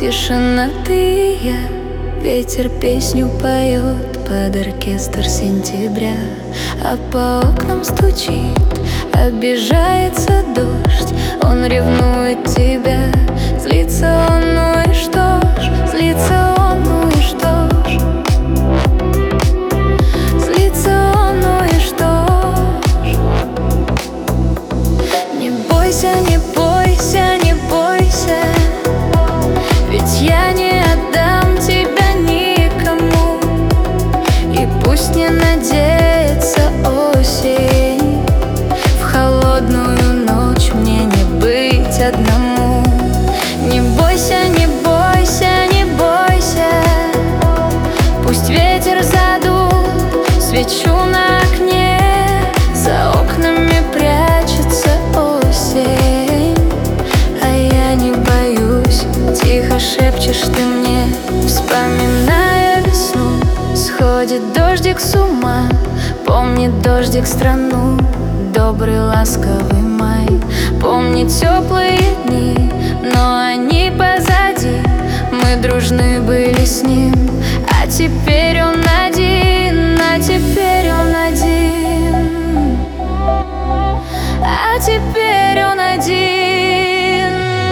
Тишинатые, ветер песню поет под оркестр сентября, а по окнам стучит, обижается дождь. Он ревнует тебя, злится он, ну и что ж, злится он, ну и что ж, злится он, ну и что ж. Не бойся, не бойся, не бойся, ведь я не отдам тебя никому. И пусть не надеется осень, в холодную ночь мне не быть одному. Не бойся, не бойся, не бойся, пусть ветер задул свечу на окне, за окнами прячется осень, а я не боюсь. Тихо шепчешь ты мне, вспоминая весну. Сходит дождик с ума, помнит дождик страну. Добрый ласковый май, помнит теплые дни, но они позади. Мы дружны были с ним, а теперь он один, а теперь он один, а теперь он один.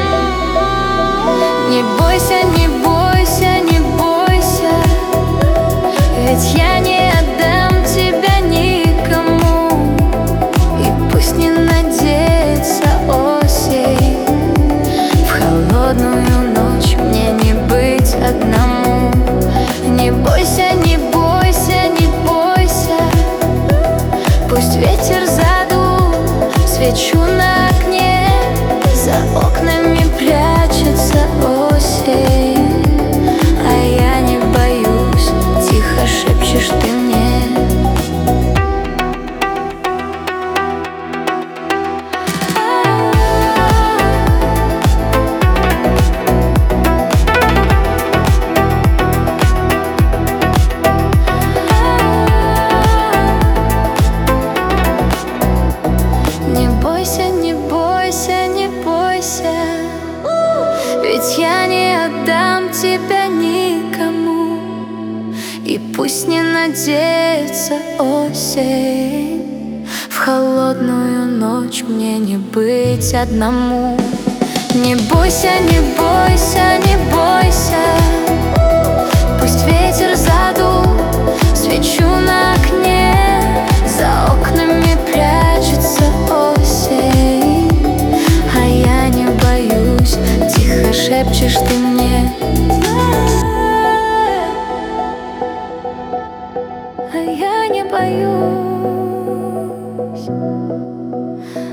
Не бойся, не бойся, не бойся, ведь я не отдам тебя никому. И пусть не надеется осень, в холодную ночь мне не быть одному. Не бойся, не бойся, не бойся, пусть ветер задул свечу на окне, за окнами прячется осень, а я не боюсь. Тихо шепчешь ты мне. Не бойся, не бойся, не бойся, ведь я не отдам тебя никому. И пусть не надеется осень, в холодную ночь мне не быть одному. Не бойся, не бойся, не бойся, пусть ветер задул свечу на окне, за окнами прячется осень, а я не боюсь. Тихо шепчешь ты мне, а я не боюсь.